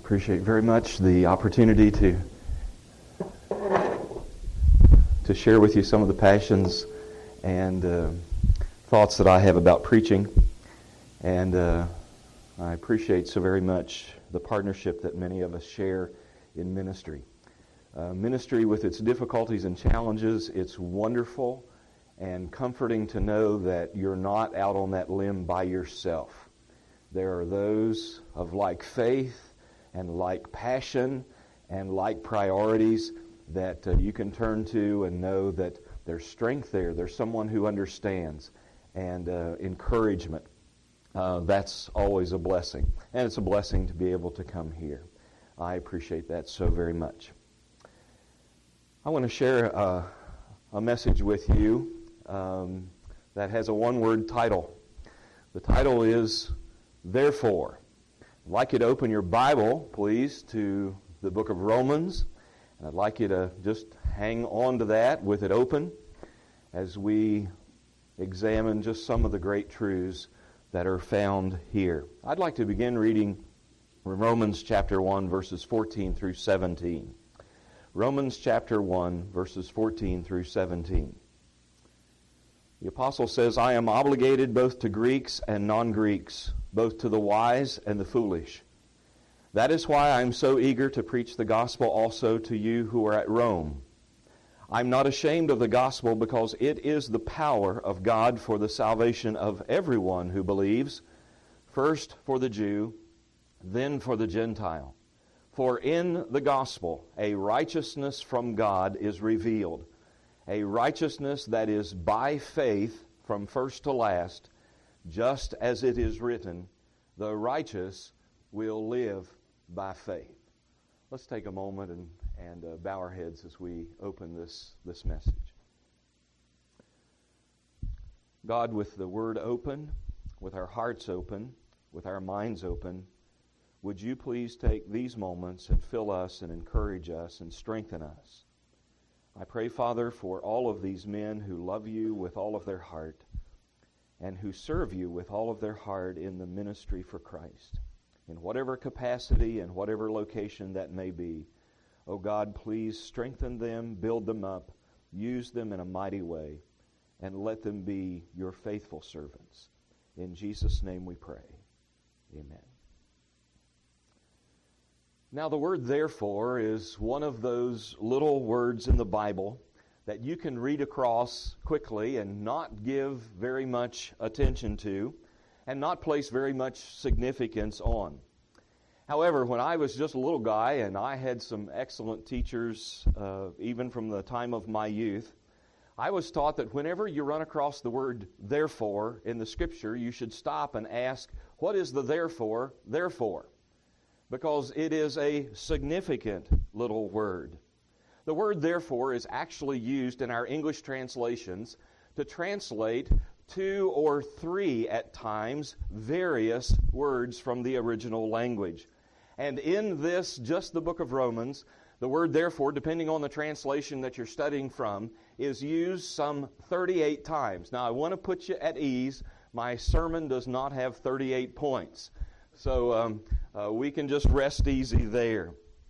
appreciate very much the opportunity to share with you some of the passions and thoughts that I have about preaching. And I appreciate so very much the partnership that many of us share in ministry. Ministry with its difficulties and challenges, it's wonderful and comforting to know that you're not out on that limb by yourself. There are those of like faith and like passion and like priorities that you can turn to and know that there's strength there. There's someone who understands and encouragement. That's always a blessing. And it's a blessing to be able to come here. I appreciate that so very much. I want to share a message with you that has a one-word title. The title is Therefore. I'd like you to open your Bible, please, to the book of Romans. And I'd like you to just hang on to that with it open as we examine just some of the great truths that are found here. I'd like to begin reading Romans chapter 1, verses 14 through 17. Romans chapter 1, verses 14 through 17. The apostle says, I am obligated both to Greeks and non-Greeks, both to the wise and the foolish. That is why I am so eager to preach the gospel also to you who are at Rome. I'm not ashamed of the gospel because it is the power of God for the salvation of everyone who believes, first for the Jew, then for the Gentile. For in the gospel a righteousness from God is revealed, a righteousness that is by faith from first to last, just as it is written, the righteous will live by faith. Let's take a moment and bow our heads as we open this message. God, with the Word open, with our hearts open, with our minds open, would you please take these moments and fill us and encourage us and strengthen us. I pray, Father, for all of these men who love you with all of their heart and who serve you with all of their heart in the ministry for Christ, in whatever capacity and whatever location that may be. Oh God, please strengthen them, build them up, use them in a mighty way, and let them be your faithful servants. In Jesus' name we pray. Amen. Now, the word therefore is one of those little words in the Bible that you can read across quickly and not give very much attention to and not place very much significance on. However, when I was just a little guy and I had some excellent teachers, even from the time of my youth, I was taught that whenever you run across the word therefore in the Scripture, you should stop and ask, what is the therefore? Because it is a significant little word. The word therefore is actually used in our English translations to translate 2 or 3 at times various words from the original language. And in this, just the book of Romans, the word therefore, depending on the translation that you're studying from, is used some 38 times. Now, I want to put you at ease. My sermon does not have 38 points. So we can just rest easy there.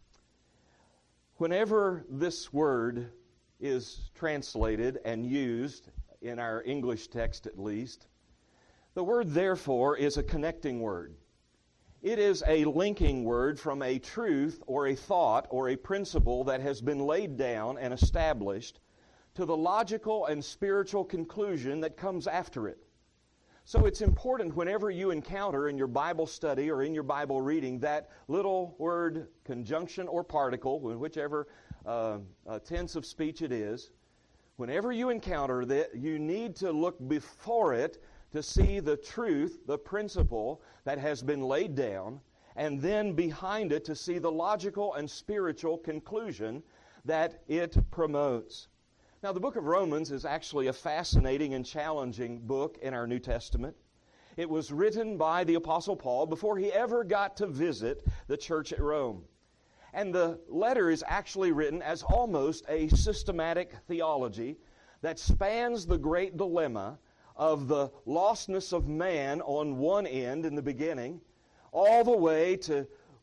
Whenever this word is translated and used, in our English text at least, the word therefore is a connecting word. It is a linking word from a truth or a thought or a principle that has been laid down and established to the logical and spiritual conclusion that comes after it. So it's important whenever you encounter in your Bible study or in your Bible reading that little word, conjunction or particle, whichever tense of speech it is, whenever you encounter that, you need to look before it to see the truth, the principle that has been laid down, and then behind it to see the logical and spiritual conclusion that it promotes. Now, the book of Romans is actually a fascinating and challenging book in our New Testament. It was written by the Apostle Paul before he ever got to visit the church at Rome. And the letter is actually written as almost a systematic theology that spans the great dilemma of the lostness of man on one end in the beginning, all the way to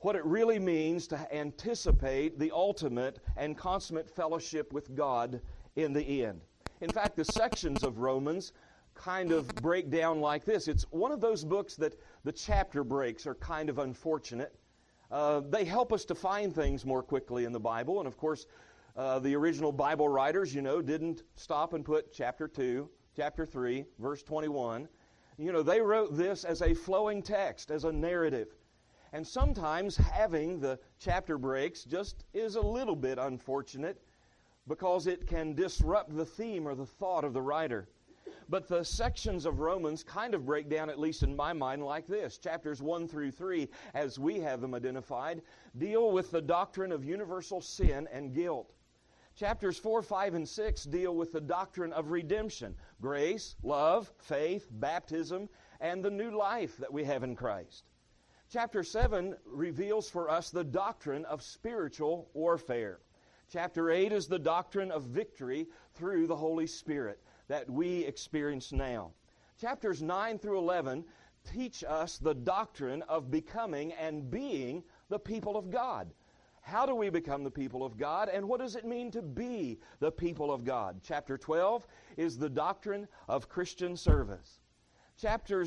what it really means to anticipate the ultimate and consummate fellowship with God in the end. In fact, the sections of Romans kind of break down like this. It's one of those books that the chapter breaks are kind of unfortunate. They help us to find things more quickly in the Bible. And of course, the original Bible writers, didn't stop and put chapter 2, chapter 3, verse 21. They wrote this as a flowing text, as a narrative. And sometimes having the chapter breaks just is a little bit unfortunate because it can disrupt the theme or the thought of the writer. But the sections of Romans kind of break down, at least in my mind, like this. Chapters 1 through 3, as we have them identified, deal with the doctrine of universal sin and guilt. Chapters 4, 5, and 6 deal with the doctrine of redemption, grace, love, faith, baptism, and the new life that we have in Christ. Chapter 7 reveals for us the doctrine of spiritual warfare. Chapter 8 is the doctrine of victory through the Holy Spirit that we experience now. Chapters 9 through 11 teach us the doctrine of becoming and being the people of God. How do we become the people of God, and what does it mean to be the people of God? Chapter 12 is the doctrine of Christian service. Chapter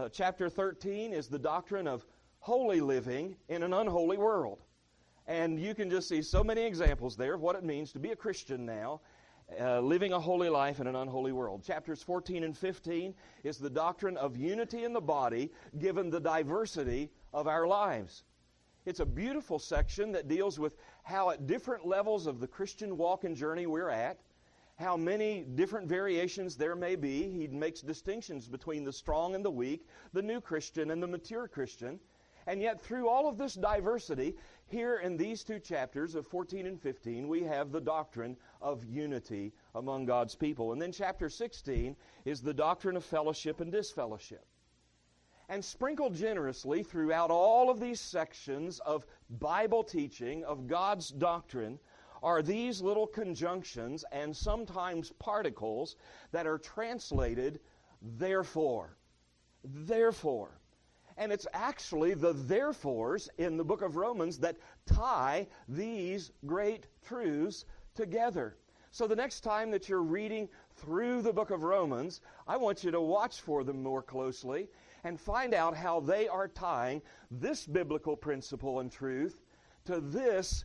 13 is the doctrine of holy living in an unholy world. And you can just see so many examples there of what it means to be a Christian now, living a holy life in an unholy world. Chapters 14 and 15 is the doctrine of unity in the body given the diversity of our lives. It's a beautiful section that deals with how at different levels of the Christian walk and journey we're at, how many different variations there may be. He makes distinctions between the strong and the weak, the new Christian and the mature Christian. And yet through all of this diversity, here in these two chapters of 14 and 15, we have the doctrine of unity among God's people. And then chapter 16 is the doctrine of fellowship and disfellowship. And sprinkled generously throughout all of these sections of Bible teaching, of God's doctrine, are these little conjunctions and sometimes particles that are translated, therefore. Therefore. And it's actually the therefores in the book of Romans that tie these great truths together. So the next time that you're reading through the book of Romans, I want you to watch for them more closely and find out how they are tying this biblical principle and truth to this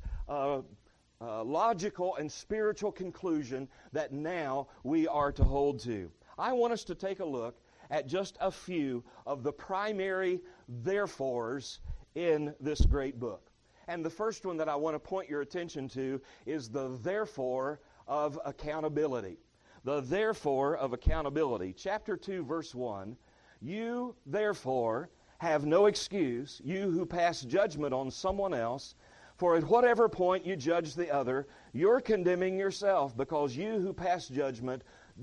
logical and spiritual conclusion that now we are to hold to. I want us to take a look at just a few of the primary therefores in this great book. And the first one that I want to point your attention to is the therefore of accountability. The therefore of accountability. Chapter 2, verse 1, you therefore have no excuse, you who pass judgment on someone else, for at whatever point you judge the other, you're condemning yourself, because you who pass judgment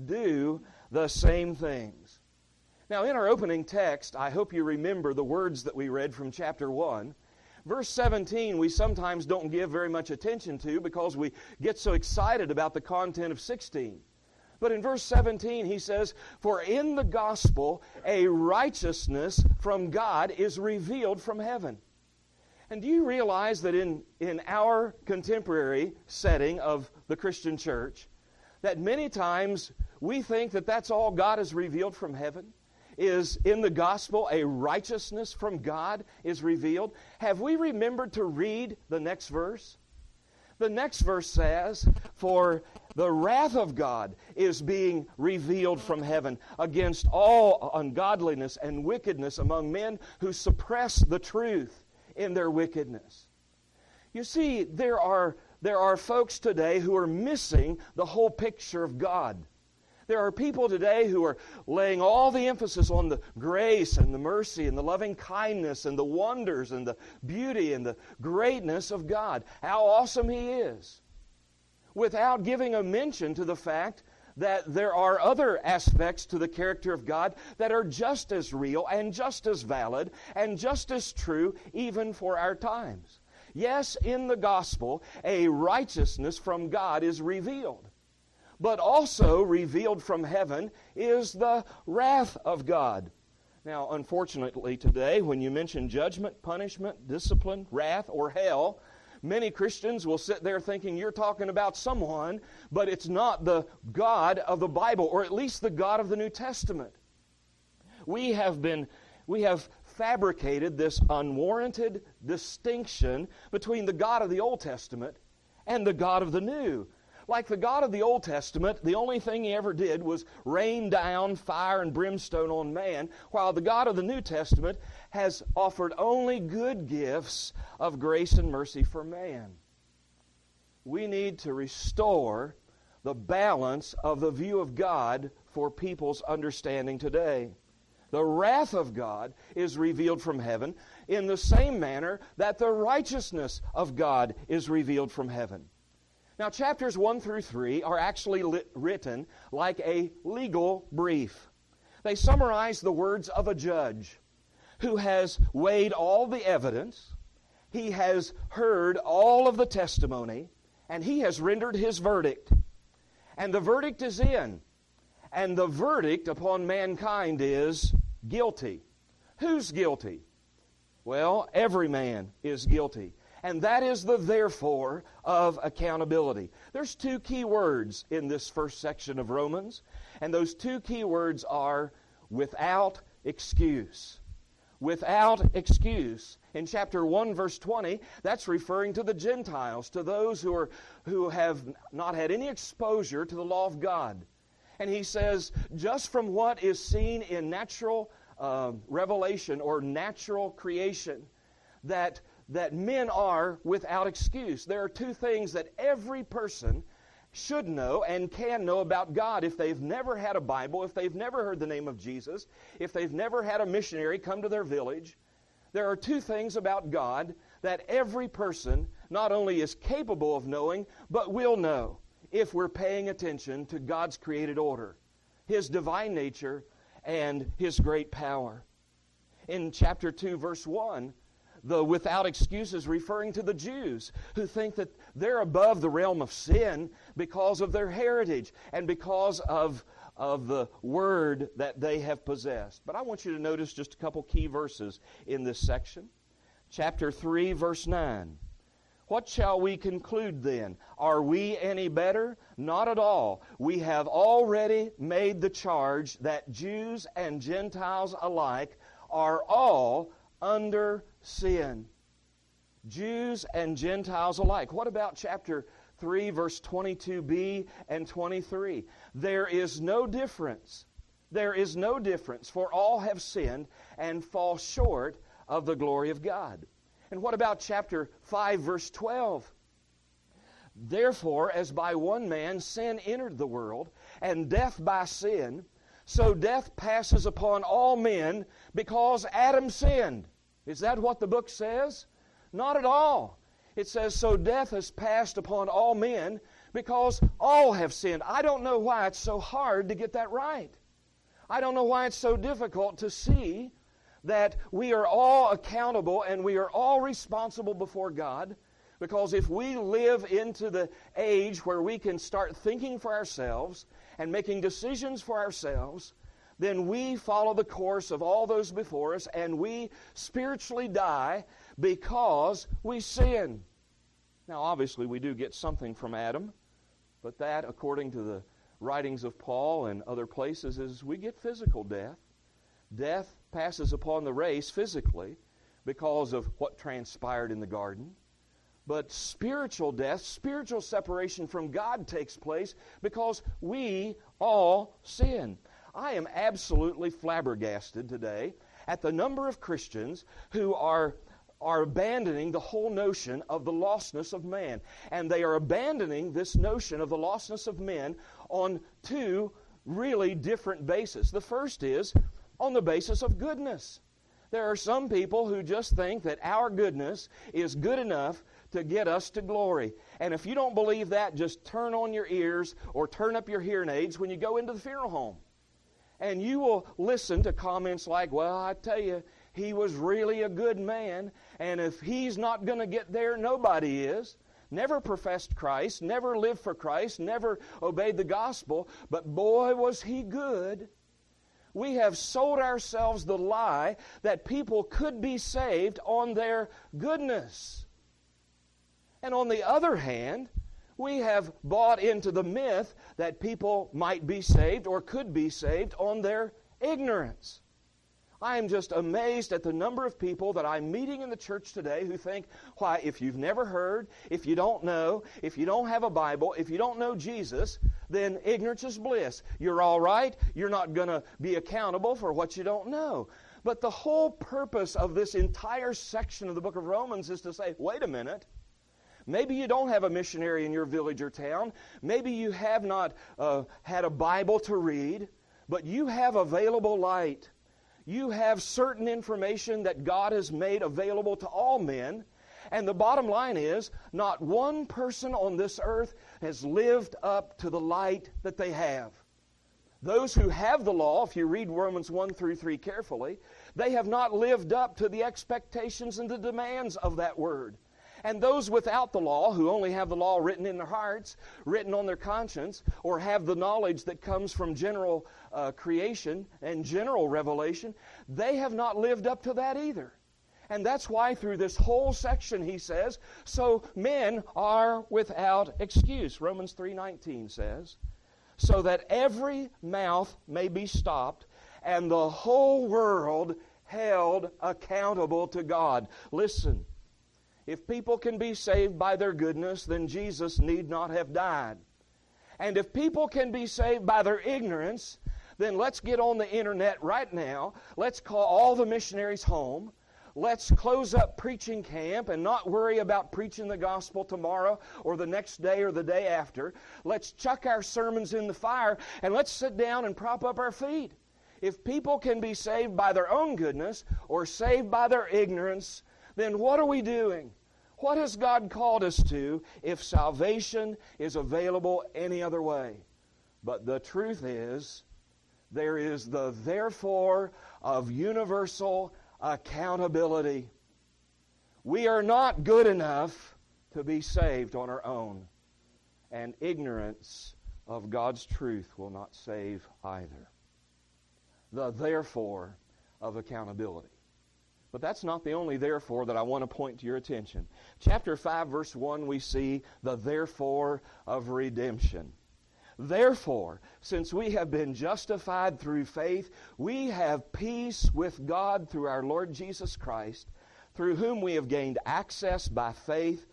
do the same things. Now, in our opening text, I hope you remember the words that we read from chapter 1. Verse 17 we sometimes don't give very much attention to because we get so excited about the content of 16. But in verse 17 he says, "For in the gospel a righteousness from God is revealed from heaven." And do you realize that in our contemporary setting of the Christian church, that many times we think that that's all God has revealed from heaven? Is in the gospel a righteousness from God is revealed? Have we remembered to read the next verse? The next verse says, "For the wrath of God is being revealed from heaven against all ungodliness and wickedness among men who suppress the truth in their wickedness." You see, there are folks today who are missing the whole picture of God. There are people today who are laying all the emphasis on the grace and the mercy and the loving kindness and the wonders and the beauty and the greatness of God. How awesome He is. Without giving a mention to the fact that there are other aspects to the character of God that are just as real and just as valid and just as true even for our times. Yes, in the gospel, a righteousness from God is revealed. But also revealed from heaven is the wrath of God. Now, unfortunately today, when you mention judgment, punishment, discipline, wrath, or hell, many Christians will sit there thinking you're talking about someone, but it's not the God of the Bible, or at least the God of the New Testament. We have fabricated this unwarranted distinction between the God of the Old Testament and the God of the New. Like the God of the Old Testament, the only thing He ever did was rain down fire and brimstone on man, while the God of the New Testament has offered only good gifts of grace and mercy for man. We need to restore the balance of the view of God for people's understanding today. The wrath of God is revealed from heaven in the same manner that the righteousness of God is revealed from heaven. Now, chapters 1 through 3 are actually written like a legal brief. They summarize the words of a judge who has weighed all the evidence, he has heard all of the testimony, and he has rendered his verdict. And the verdict is in. And the verdict upon mankind is guilty. Who's guilty? Well, every man is guilty. And that is the therefore of accountability. There's two key words in this first section of Romans, and those two key words are without excuse. Without excuse. In chapter 1, verse 20, that's referring to the Gentiles, to those who have not had any exposure to the law of God. And he says, just from what is seen in natural revelation or natural creation, that men are without excuse. There are two things that every person should know and can know about God if they've never had a Bible, if they've never heard the name of Jesus, if they've never had a missionary come to their village. There are two things about God that every person not only is capable of knowing, but will know if we're paying attention to God's created order, His divine nature, and His great power. In chapter 2, verse 1, the without excuses referring to the Jews who think that they're above the realm of sin because of their heritage and because of the word that they have possessed. But I want you to notice just a couple key verses in this section. Chapter 3, verse 9. What shall we conclude then? Are we any better? Not at all. We have already made the charge that Jews and Gentiles alike are all under sin. Jews and Gentiles alike. What about chapter 3, verse 22b and 23? There is no difference. There is no difference, for all have sinned and fall short of the glory of God. And what about chapter 5, verse 12? Therefore, as by one man sin entered the world, and death by sin, so death passes upon all men because Adam sinned. Is that what the book says? Not at all. It says, so death has passed upon all men because all have sinned. I don't know why it's so hard to get that right. I don't know why it's so difficult to see that we are all accountable and we are all responsible before God, because if we live into the age where we can start thinking for ourselves and making decisions for ourselves, then we follow the course of all those before us and we spiritually die because we sin. Now obviously we do get something from Adam, but that, according to the writings of Paul and other places, is we get physical death. Death passes upon the race physically because of what transpired in the garden. But spiritual death, spiritual separation from God takes place because we all sin. I am absolutely flabbergasted today at the number of Christians who are abandoning the whole notion of the lostness of man. And they are abandoning this notion of the lostness of men on two really different bases. The first is on the basis of goodness. There are some people who just think that our goodness is good enough to get us to glory. And if you don't believe that, just turn on your ears or turn up your hearing aids when you go into the funeral home. And you will listen to comments like, well, I tell you, he was really a good man, and if he's not going to get there, nobody is. Never professed Christ, never lived for Christ, never obeyed the gospel, but boy, was he good. We have sold ourselves the lie that people could be saved on their goodness. And on the other hand, we have bought into the myth that people might be saved or could be saved on their ignorance. I am just amazed at the number of people that I'm meeting in the church today who think, why, if you've never heard, if you don't know, if you don't have a Bible, if you don't know Jesus, then ignorance is bliss. You're all right. You're not going to be accountable for what you don't know. But the whole purpose of this entire section of the book of Romans is to say, wait a minute. Maybe you don't have a missionary in your village or town. Maybe you have not had a Bible to read, but you have available light. You have certain information that God has made available to all men. And the bottom line is, not one person on this earth has lived up to the light that they have. Those who have the law, if you read Romans 1 through 3 carefully, they have not lived up to the expectations and the demands of that word. And those without the law, who only have the law written in their hearts, written on their conscience, or have the knowledge that comes from general creation and general revelation, they have not lived up to that either. And that's why through this whole section he says, so men are without excuse. Romans 3:19 says, so that every mouth may be stopped and the whole world held accountable to God. Listen. If people can be saved by their goodness, then Jesus need not have died. And if people can be saved by their ignorance, then let's get on the internet right now. Let's call all the missionaries home. Let's close up preaching camp and not worry about preaching the gospel tomorrow or the next day or the day after. Let's chuck our sermons in the fire and let's sit down and prop up our feet. If people can be saved by their own goodness or saved by their ignorance, then what are we doing? What has God called us to if salvation is available any other way? But the truth is, there is the therefore of universal accountability. We are not good enough to be saved on our own, and ignorance of God's truth will not save either. The therefore of accountability. But that's not the only therefore that I want to point to your attention. Chapter 5, verse 1, we see the therefore of redemption. Therefore, since we have been justified through faith, we have peace with God through our Lord Jesus Christ, through whom we have gained access by faith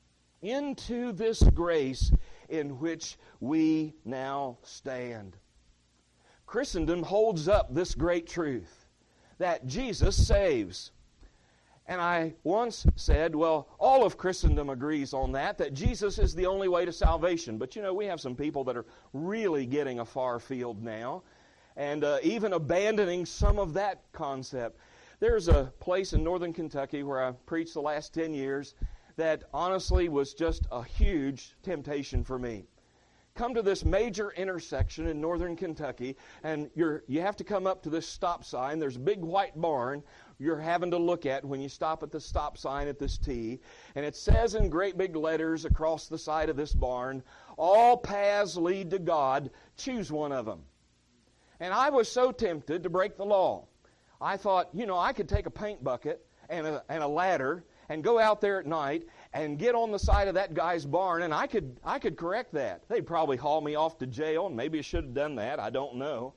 into this grace in which we now stand. Christendom holds up this great truth, that Jesus saves. And I once said, well, all of Christendom agrees on that Jesus is the only way to salvation. But you know, we have some people that are really getting a far field now and even abandoning some of that concept. There's a place in northern Kentucky where I preached the last 10 years that honestly was just a huge temptation for me. Come to this major intersection in northern Kentucky, and you have to come up to this stop sign. There's a big white barn you're having to look at when you stop at the stop sign at this T. And it says in great big letters across the side of this barn, all paths lead to God, choose one of them. And I was so tempted to break the law. I thought, I could take a paint bucket and a ladder and go out there at night and get on the side of that guy's barn, and I could correct that. They'd probably haul me off to jail, and maybe I should have done that. I don't know.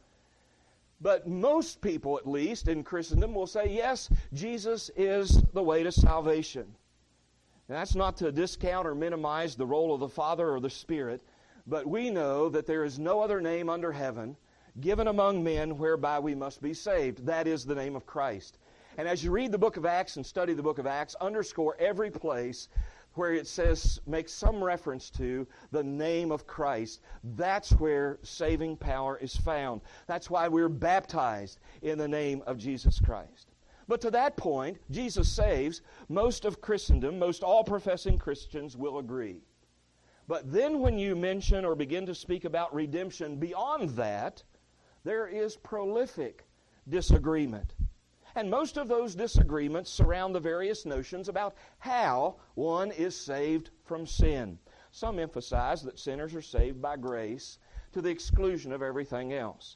But most people, at least, in Christendom will say, yes, Jesus is the way to salvation. And that's not to discount or minimize the role of the Father or the Spirit, but we know that there is no other name under heaven given among men whereby we must be saved. That is the name of Christ. And as you read the book of Acts and study the book of Acts, underscore every place where it says, makes some reference to the name of Christ. That's where saving power is found. That's why we're baptized in the name of Jesus Christ. But to that point, Jesus saves. Most of Christendom, most all professing Christians will agree. But then when you mention or begin to speak about redemption beyond that, there is prolific disagreement. And most of those disagreements surround the various notions about how one is saved from sin. Some emphasize that sinners are saved by grace to the exclusion of everything else.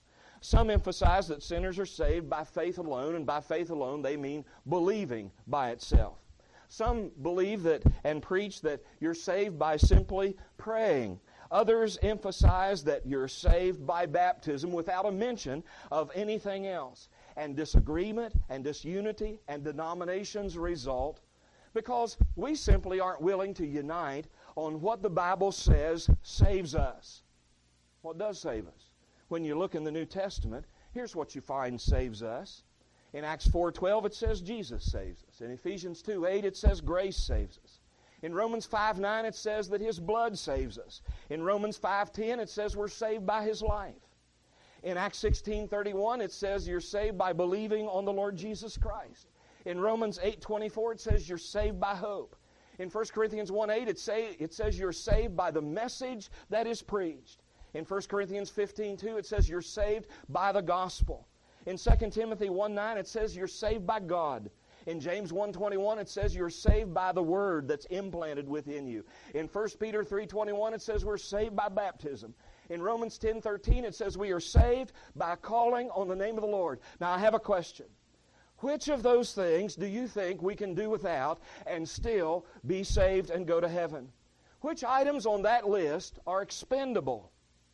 Some emphasize that sinners are saved by faith alone, and by faith alone they mean believing by itself. Some believe that and preach that you're saved by simply praying. Others emphasize that you're saved by baptism without a mention of anything else. And disagreement and disunity and denominations result because we simply aren't willing to unite on what the Bible says saves us. What does save us? When you look in the New Testament, here's what you find saves us. In Acts 4:12 it says Jesus saves us. In Ephesians 2:8 it says grace saves us. In Romans 5:9 it says that His blood saves us. In Romans 5:10 it says we're saved by His life. In Acts 16:31 it says you're saved by believing on the Lord Jesus Christ. In Romans 8:24 it says you're saved by hope. In 1 Corinthians 1:8 it says you're saved by the message that is preached. In 1 Corinthians 15:2 it says you're saved by the gospel. In 2 Timothy 1:9 it says you're saved by God. In James 1:21 it says you're saved by the word that's implanted within you. In 1 Peter 3:21 it says we're saved by baptism. In Romans 10:13 it says we are saved by calling on the name of the Lord. Now I have a question. Which of those things do you think we can do without and still be saved and go to heaven? Which items on that list are expendable?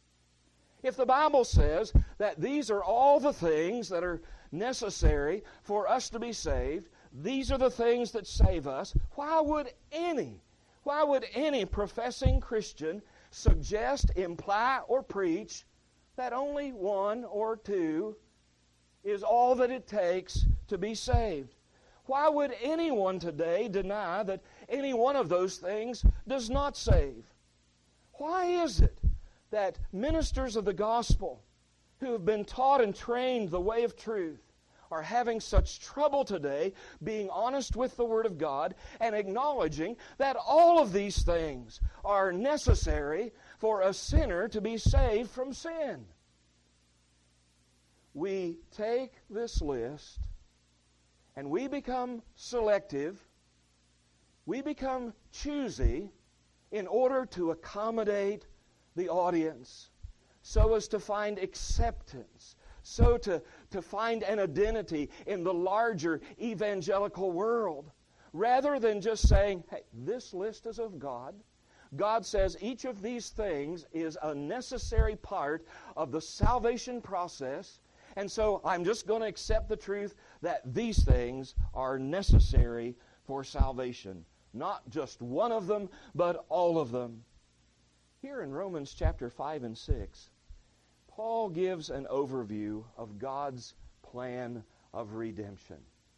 If the Bible says that these are all the things that are necessary for us to be saved, these are the things that save us, why would any professing Christian suggest, imply, or preach that only one or two is all that it takes to be saved? Why would anyone today deny that any one of those things does not save? Why is it that ministers of the gospel who have been taught and trained the way of truth are having such trouble today being honest with the Word of God and acknowledging that all of these things are necessary for a sinner to be saved from sin? We take this list and we become selective, we become choosy in order to accommodate the audience, so as to find acceptance, so to find an identity in the larger evangelical world, rather than just saying, hey, this list is of God. God says each of these things is a necessary part of the salvation process, and so I'm just going to accept the truth that these things are necessary for salvation. Not just one of them, but all of them. Here in Romans chapter 5 and 6, Paul gives an overview of God's plan of redemption.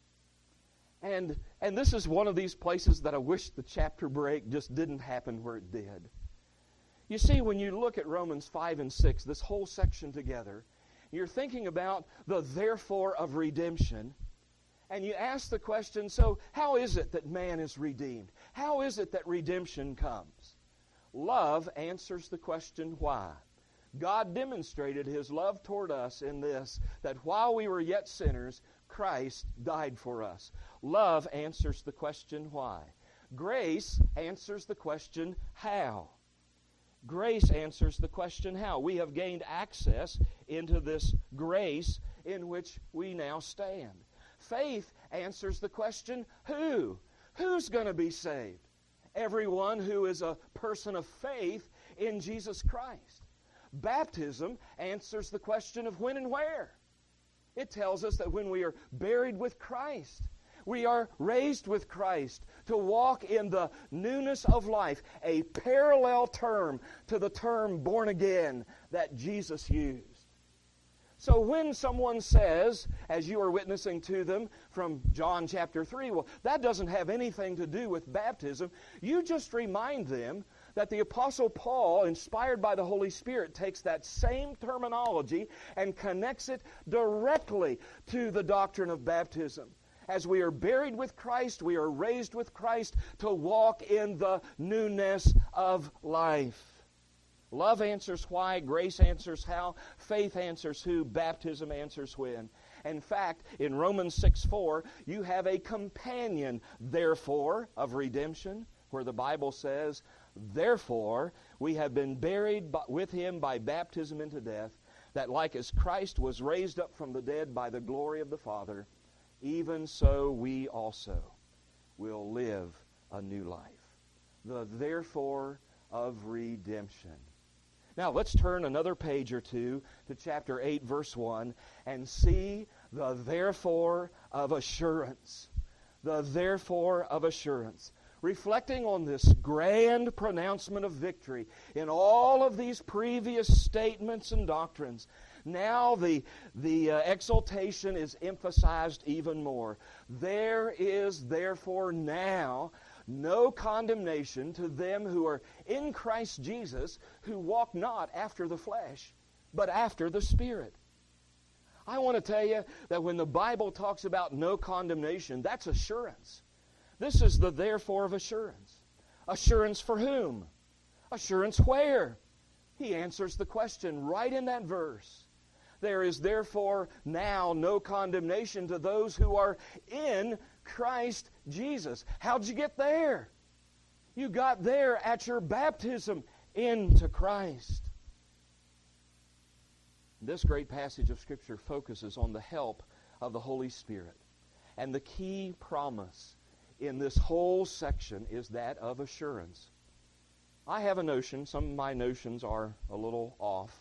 And this is one of these places that I wish the chapter break just didn't happen where it did. You see, when you look at Romans 5 and 6, this whole section together, you're thinking about the therefore of redemption, and you ask the question, so how is it that man is redeemed? How is it that redemption comes? Love answers the question why. God demonstrated His love toward us in this, that while we were yet sinners, Christ died for us. Love answers the question why. Grace answers the question how. Grace answers the question how. We have gained access into this grace in which we now stand. Faith answers the question who. Who's going to be saved? Everyone who is a person of faith in Jesus Christ. Baptism answers the question of when and where. It tells us that when we are buried with Christ, we are raised with Christ to walk in the newness of life, a parallel term to the term born again that Jesus used. So when someone says, as you are witnessing to them from John chapter 3, well, that doesn't have anything to do with baptism, you just remind them that the Apostle Paul, inspired by the Holy Spirit, takes that same terminology and connects it directly to the doctrine of baptism. As we are buried with Christ, we are raised with Christ to walk in the newness of life. Love answers why, grace answers how, faith answers who, baptism answers when. In fact, in Romans 6:4, you have a companion, therefore, of redemption, where the Bible says, therefore, we have been buried with Him by baptism into death, that like as Christ was raised up from the dead by the glory of the Father, even so we also will live a new life. The therefore of redemption. Now let's turn another page or two to chapter 8, verse 1, and see the therefore of assurance. The therefore of assurance. Reflecting on this grand pronouncement of victory in all of these previous statements and doctrines, now the exaltation is emphasized even more. There is therefore now no condemnation to them who are in Christ Jesus, who walk not after the flesh, but after the Spirit. I want to tell you that when the Bible talks about no condemnation, that's assurance. This is the therefore of assurance. Assurance for whom? Assurance where? He answers the question right in that verse. There is therefore now no condemnation to those who are in Christ Jesus. How'd you get there? You got there at your baptism into Christ. This great passage of Scripture focuses on the help of the Holy Spirit. And the key promise in this whole section is that of assurance. I have a notion, some of my notions are a little off,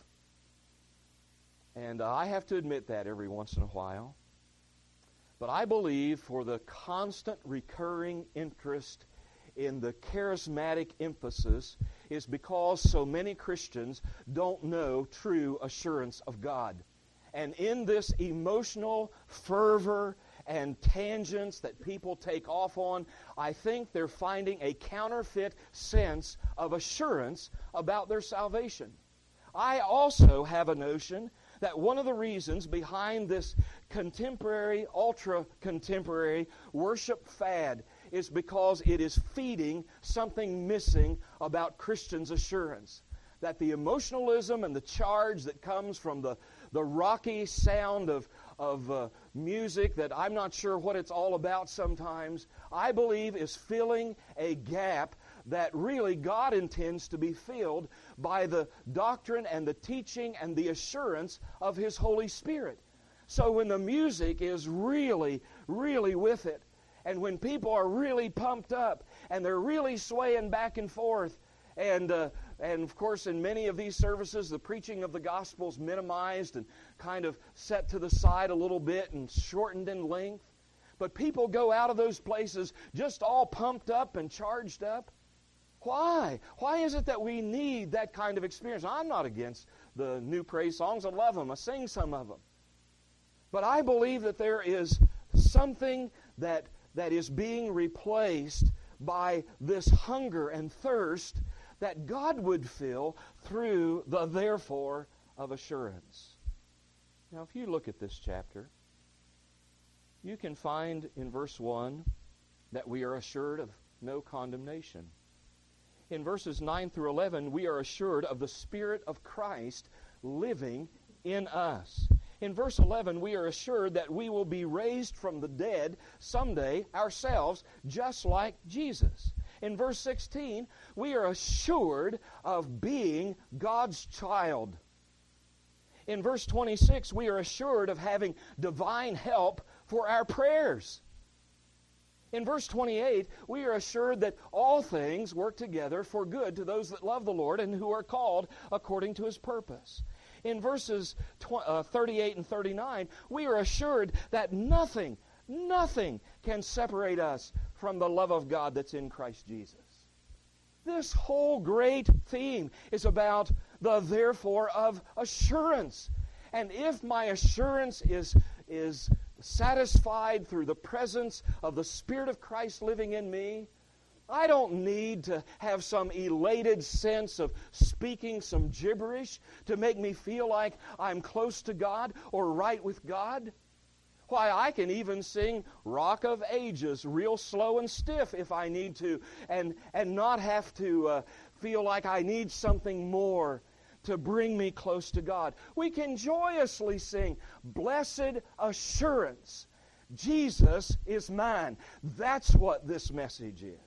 and I have to admit that every once in a while. But I believe for the constant recurring interest in the charismatic emphasis is because so many Christians don't know true assurance of God. And in this emotional fervor and tangents that people take off on, I think they're finding a counterfeit sense of assurance about their salvation. I also have a notion that one of the reasons behind this contemporary, ultra-contemporary worship fad is because it is feeding something missing about Christians' assurance. That the emotionalism and the charge that comes from the rocky sound of music that I'm not sure what it's all about sometimes, I believe is filling a gap that really God intends to be filled by the doctrine and the teaching and the assurance of His Holy Spirit. So when the music is really, really with it, and when people are really pumped up, and they're really swaying back and forth, and of course in many of these services the preaching of the gospel is minimized and kind of set to the side a little bit and shortened in length. But people go out of those places just all pumped up and charged up. Why? Why is it that we need that kind of experience? I'm not against the new praise songs. I love them. I sing some of them. But I believe that there is something that is being replaced by this hunger and thirst that God would fill through the therefore of assurance. Now, if you look at this chapter, you can find in verse 1 that we are assured of no condemnation. In verses 9 through 11, we are assured of the Spirit of Christ living in us. In verse 11, we are assured that we will be raised from the dead someday ourselves, just like Jesus. In verse 16, we are assured of being God's child. In verse 26, we are assured of having divine help for our prayers. In verse 28, we are assured that all things work together for good to those that love the Lord and who are called according to His purpose. In verses 38 and 39, we are assured that nothing can separate us from the love of God that's in Christ Jesus. This whole great theme is about the therefore of assurance. And if my assurance is satisfied through the presence of the Spirit of Christ living in me, I don't need to have some elated sense of speaking some gibberish to make me feel like I'm close to God or right with God. Why, I can even sing Rock of Ages real slow and stiff if I need to, and not have to feel like I need something more to bring me close to God. We can joyously sing, Blessed Assurance, Jesus is mine. That's what this message is.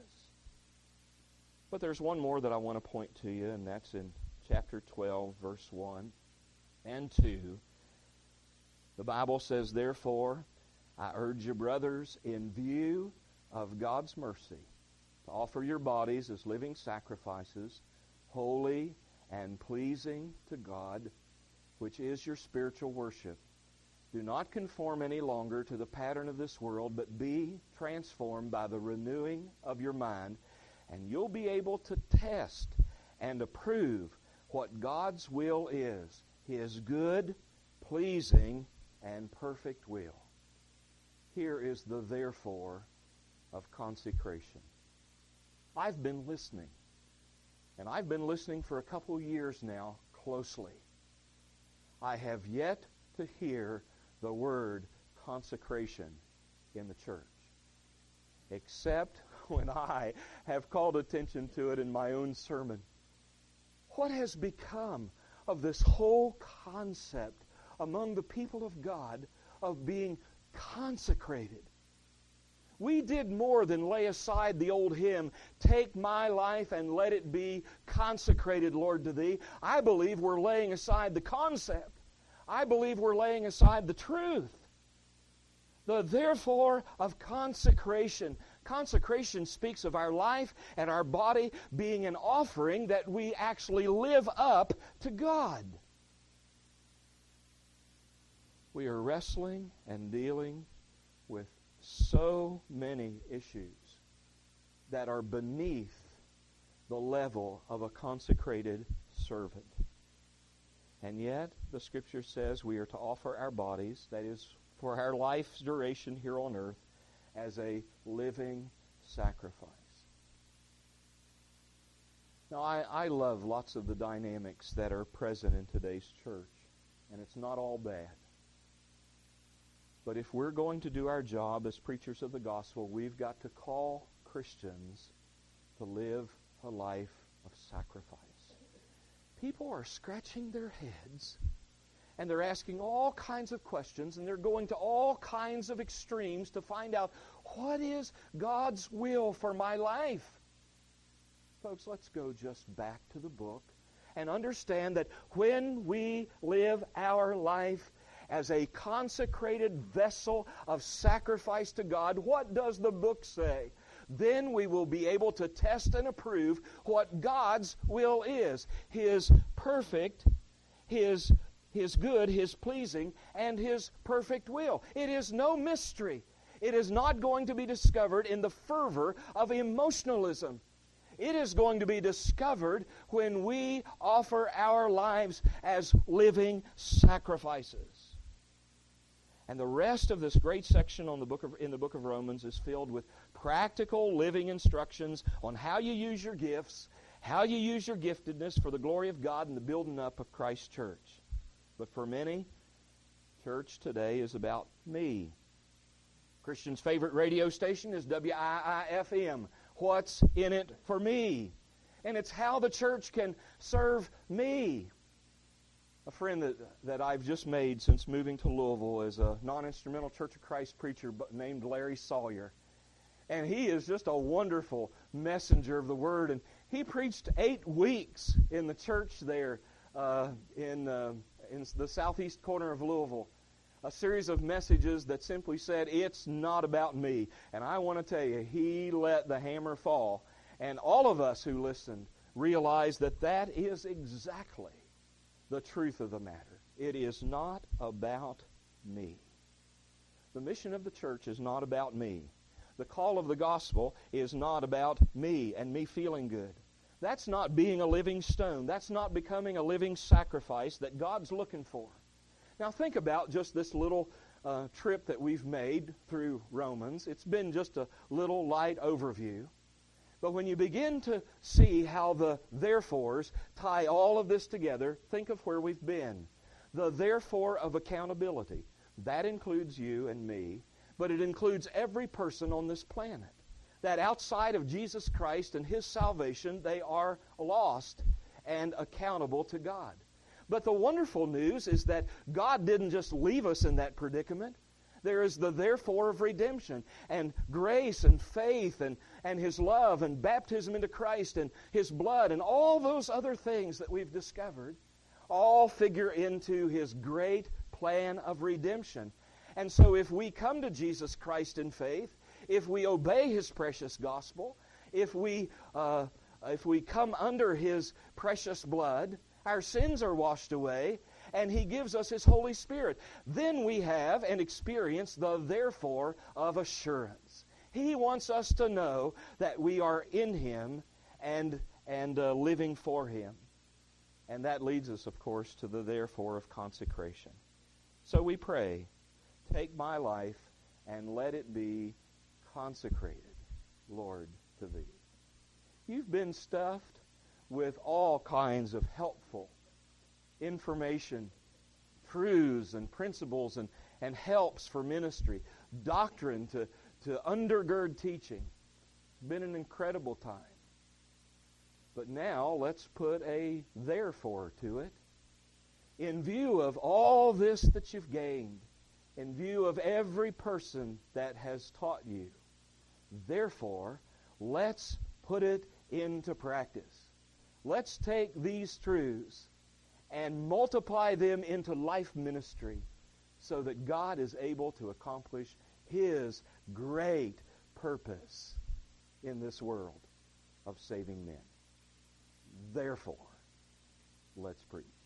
But there's one more that I want to point to you, and that's in chapter 12, verse 1. and 2, the Bible says, "Therefore, I urge you, brothers, in view of God's mercy, to offer your bodies as living sacrifices, holy and pleasing to God, which is your spiritual worship. Do not conform any longer to the pattern of this world, but be transformed by the renewing of your mind, and you'll be able to test and approve what God's will is, His good, pleasing, and perfect will." Here is the therefore of consecration. I've been listening, and I've been listening for a couple years now closely. I have yet to hear the word consecration in the church, except when I have called attention to it in my own sermon. What has become of this whole concept among the people of God of being consecrated? We did more than lay aside the old hymn, "Take my life and let it be consecrated, Lord, to Thee." I believe we're laying aside the concept. I believe we're laying aside the truth. The therefore of consecration. Consecration speaks of our life and our body being an offering that we actually live up to God. We are wrestling and dealing with so many issues that are beneath the level of a consecrated servant. And yet, the Scripture says we are to offer our bodies, that is, for our life's duration here on earth, as a living sacrifice. Now, I love lots of the dynamics that are present in today's church, and it's not all bad. But if we're going to do our job as preachers of the gospel, we've got to call Christians to live a life of sacrifice. People are scratching their heads, and they're asking all kinds of questions, and they're going to all kinds of extremes to find out, what is God's will for my life? Folks, let's go just back to the book and understand that when we live our life as a consecrated vessel of sacrifice to God, what does the book say? Then we will be able to test and approve what God's will is. His perfect, His good, His pleasing, and His perfect will. It is no mystery. It is not going to be discovered in the fervor of emotionalism. It is going to be discovered when we offer our lives as living sacrifices. And the rest of this great section in the book of Romans is filled with practical living instructions on how you use your gifts, how you use your giftedness for the glory of God and the building up of Christ's church. But for many, church today is about me. Christian's favorite radio station is WIIFM. What's in it for me? And it's how the church can serve me. A friend that I've just made since moving to Louisville is a non-instrumental Church of Christ preacher named Larry Sawyer. And he is just a wonderful messenger of the Word. And he preached 8 weeks in the church there in the southeast corner of Louisville. A series of messages that simply said, it's not about me. And I want to tell you, he let the hammer fall. And all of us who listened realized that that is exactly the truth of the matter. It is not about me. The mission of the church is not about me. The call of the gospel is not about me and me feeling good. That's not being a living stone. That's not becoming a living sacrifice that God's looking for. Now think about just this little trip that we've made through Romans. It's been just a little light overview. But when you begin to see how the therefores tie all of this together, think of where we've been. The therefore of accountability. That includes you and me, but it includes every person on this planet. That outside of Jesus Christ and His salvation, they are lost and accountable to God. But the wonderful news is that God didn't just leave us in that predicament. There is the therefore of redemption and grace and faith and His love and baptism into Christ and His blood and all those other things that we've discovered all figure into His great plan of redemption. And so if we come to Jesus Christ in faith, if we obey His precious gospel, if we come under His precious blood, our sins are washed away, and He gives us His Holy Spirit. Then we have and experience the therefore of assurance. He wants us to know that we are in Him and living for Him. And that leads us, of course, to the therefore of consecration. So we pray, take my life and let it be consecrated, Lord, to Thee. You've been stuffed with all kinds of helpful information, truths and principles and helps for ministry, doctrine to undergird teaching. It's been an incredible time. But now let's put a therefore to it. In view of all this that you've gained, in view of every person that has taught you, therefore, let's put it into practice. Let's take these truths and multiply them into life ministry so that God is able to accomplish His great purpose in this world of saving men. Therefore, let's preach.